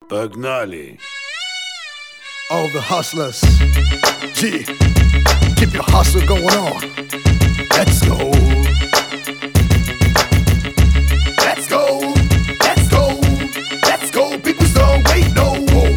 Погнали! All the hustlers, G, keep your hustle going on. Let's go. Let's go. Let's go. Let's go. People don't wait no more.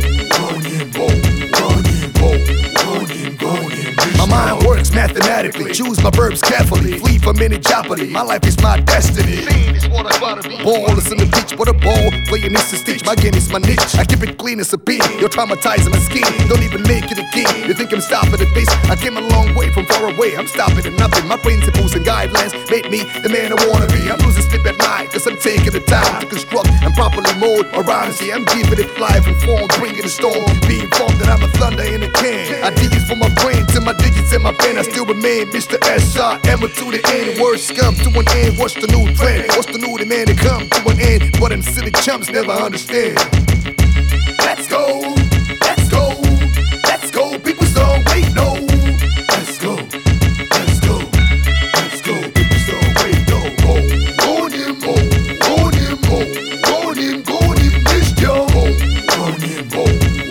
My mind works mathematically. Choose my verbs carefully. Flee from any jeopardy. My life is my destiny. Ball is in the beach, what a ball. Playing this to stitch. My game is my niche. I keep it clean as a bean. You're traumatizing my skin. Don't even make it a game. You think I'm stopping at base? I came a long way from far away. I'm stopping at nothing. My principles and guidelines made me the man I wanna be. I'm losing sleep at night, cause I'm taking the time to construct and properly mold around. See, I'm giving it life and form, bringing the storm. Being informed that I'm a thunder in a can. Ideas from my brain to my digits and my pen. I still remain Mr. S.I.M. to the end. Words come to an end. What's the new trend? What's the new demand to come to an end? What them silly chumps never understand. Let's go. Let's go. Let's go. People don't wait no. Let's go. Let's go. Let's go. People don't wait no. Go him, go him, go him, go him, this yo. Go him, go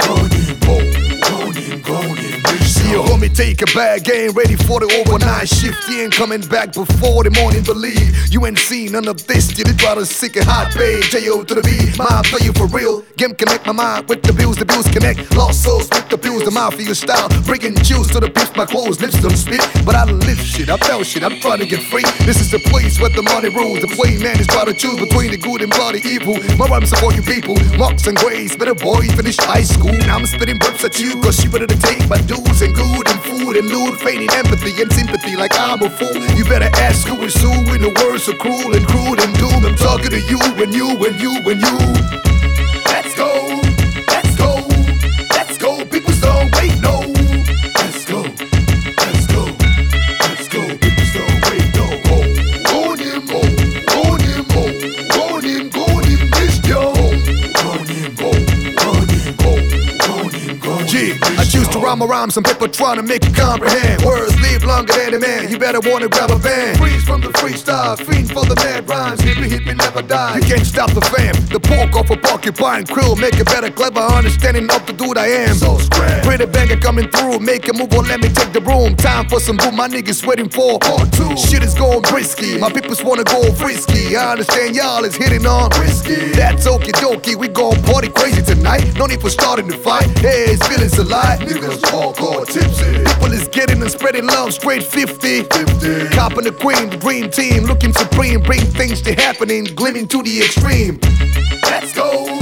him, see your homie take a bag, ain't ready for the overnight shift. He ain't coming back before the morning. Believe you ain't seen none of this. You did rather sick and hot, babe. J.O. to the B, mind play you for real. Game connect my mind with the bills connect. Lost souls with the bills, the mafia style. Bringing juice to the pips, my clothes, lips don't spit. But I live shit, I felt shit, I'm trying to get free. This is the place where the money rules. The play man is trying to choose between the good and bloody evil. My rhymes are for you people, marks and grays. Better boy, finished high school. Now I'm spitting burps at you, cause you better to take my dues and good and food and loot, feigning empathy and sympathy like I'm a fool. You better ask who is who when the words so cruel and crude and doom. I'm talking to you and you and you and you. Let's go, let's go, let's go. People don't wait no. Let's go, let's go, let's go. People don't wait no. Go him, go him, go him, this yo. Go him, go him, go. G, I choose to rhyme around some people trying to make you comprehend. Words live longer than a man. You better wanna grab a band. Freeze from the freestyle, fiend for the mad rhymes. Hit me, never die. You can't stop the fam. The pork off a porcupine krill. Make a better, clever understanding of the dude I am. So scram. Pretty banger coming through. Make a move or let me take the room. Time for some boom. My niggas waiting for part two. Shit is going brisky. My peoples wanna go frisky. I understand y'all is hitting on risky. That's okie dokie. We gon' party crazy tonight. No need for starting to fight. Hey, it's feelings alive. Niggas all called tipsy. People is getting and spreading love straight 50. Copping the queen, the dream team. Looking supreme. Bring things to happening. Glimming to the extreme. Let's go.